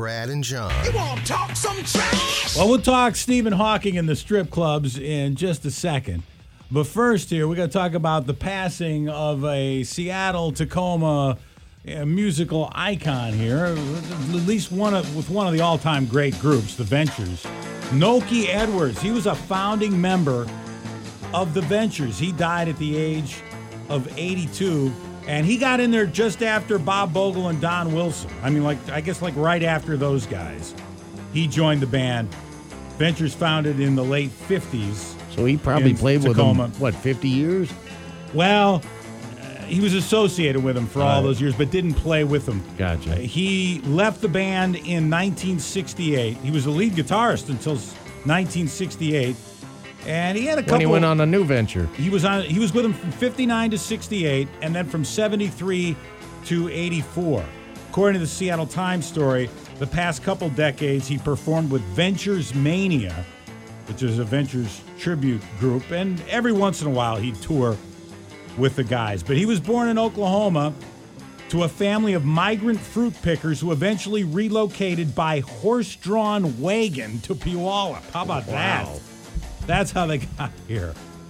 Brad and John. You want to talk some trash? Well, we'll talk Stephen Hawking and the strip clubs in just a second. But first here, we're going to talk about the passing of a Seattle-Tacoma musical icon here, at least with one of the all-time great groups, the Ventures. Nokie Edwards, he was a founding member of the Ventures. He died at the age of 82, and he got in there just after Bob Bogle and Don Wilson. I mean, I guess right after those guys. He joined the band. Ventures founded in the late 50s. So he probably played Tacoma. with them, 50 years? Well, he was associated with them for all those years, but didn't play with them. Gotcha. He left the band in 1968. He was the lead guitarist until 1968. And he had a couple. When he went on a new venture. He was with them from 59 to 68, and then from 73 to 84. According to the Seattle Times story, the past couple decades he performed with Ventures Mania, which is a Ventures tribute group, and every once in a while he'd tour with the guys. But he was born in Oklahoma to a family of migrant fruit pickers who eventually relocated by horse-drawn wagon to Puyallup. How about that? That's how they got here.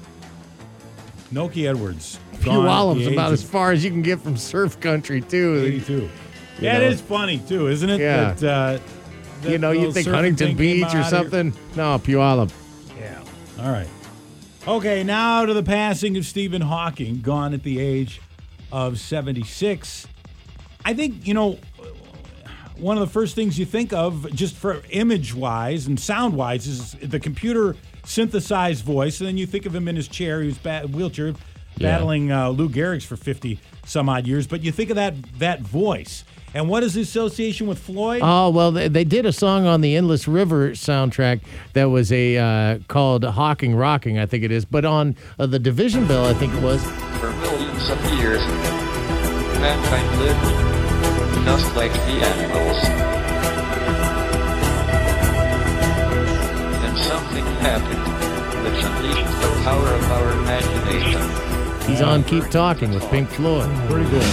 Nokie Edwards. Puyallup's about as far as you can get from surf country, too. 82. Yeah, it is funny, too, isn't it? Yeah. That, you think Huntington Beach or something? No, Puyallup. Yeah. All right. Okay, now to the passing of Stephen Hawking, gone at the age of 76. I think, one of the first things you think of, just for image-wise and sound-wise, is the computer synthesized voice, and then you think of him in his chair. He was wheelchair, battling Lou Gehrig's for 50-some-odd years, but you think of that voice. And what is the association with Floyd? Oh, well, they did a song on the Endless River soundtrack that was called Hawking Rocking, I think it is, but on the Division Bell, I think it was. For millions of years, mankind lived just like the animals. Something happened which unleashed the power of our imagination. He's on Keep Talking with Pink Floyd. Pretty good.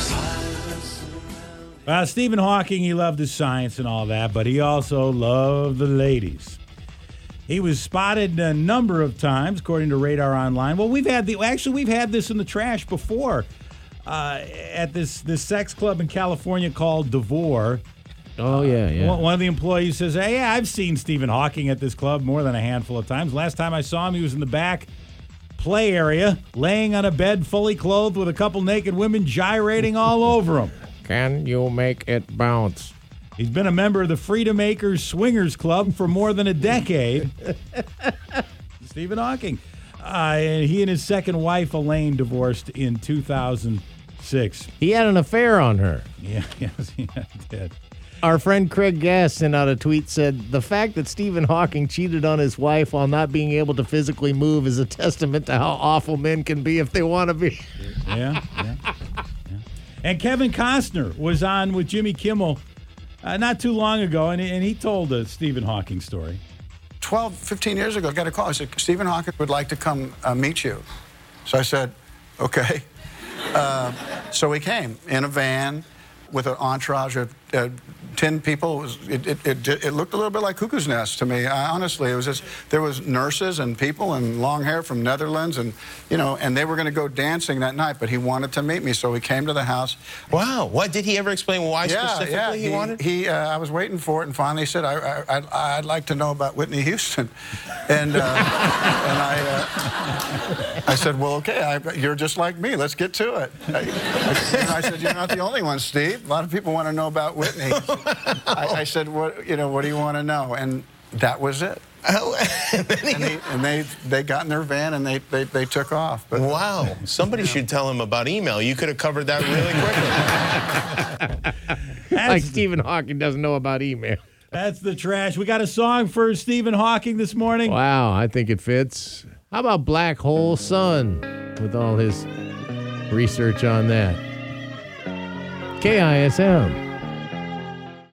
Stephen Hawking, he loved his science and all that, but he also loved the ladies. He was spotted a number of times, according to Radar Online. Well, we've had this in the trash before at this sex club in California called Devore. Oh, yeah. One of the employees says, hey, I've seen Stephen Hawking at this club more than a handful of times. Last time I saw him, he was in the back play area, laying on a bed fully clothed with a couple naked women gyrating all over him. Can you make it bounce? He's been a member of the Freedom Acres Swingers Club for more than a decade. Stephen Hawking. He and his second wife, Elaine, divorced in 2006. He had an affair on her. Yes, he did. Our friend Craig Gass sent out a tweet, said, the fact that Stephen Hawking cheated on his wife while not being able to physically move is a testament to how awful men can be if they want to be. Yeah. And Kevin Costner was on with Jimmy Kimmel not too long ago, and he told a Stephen Hawking story. 12, 15 years ago, I got a call. I said, Stephen Hawking would like to come meet you. So I said, okay. So we came in a van with an entourage of 10 people. It looked a little bit like Cuckoo's Nest to me. Honestly, it was just, there was nurses and people and long hair from Netherlands, and and they were going to go dancing that night. But he wanted to meet me, so we came to the house. Wow! What did he ever explain? Why specifically he wanted? I was waiting for it, and finally he said, "I'd like to know about Whitney Houston," and I said, "Well, okay, you're just like me. Let's get to it." I said, "You're not the only one, Steve. A lot of people want to know about Whitney." I said, "What do you want to know?" And that was it. And they got in their van and they took off. But, wow! Somebody should tell him about email. You could have covered that really quickly. Like Stephen Hawking doesn't know about email. That's the trash. We got a song for Stephen Hawking this morning. Wow, I think it fits. How about Black Hole Sun with all his research on that? KISM.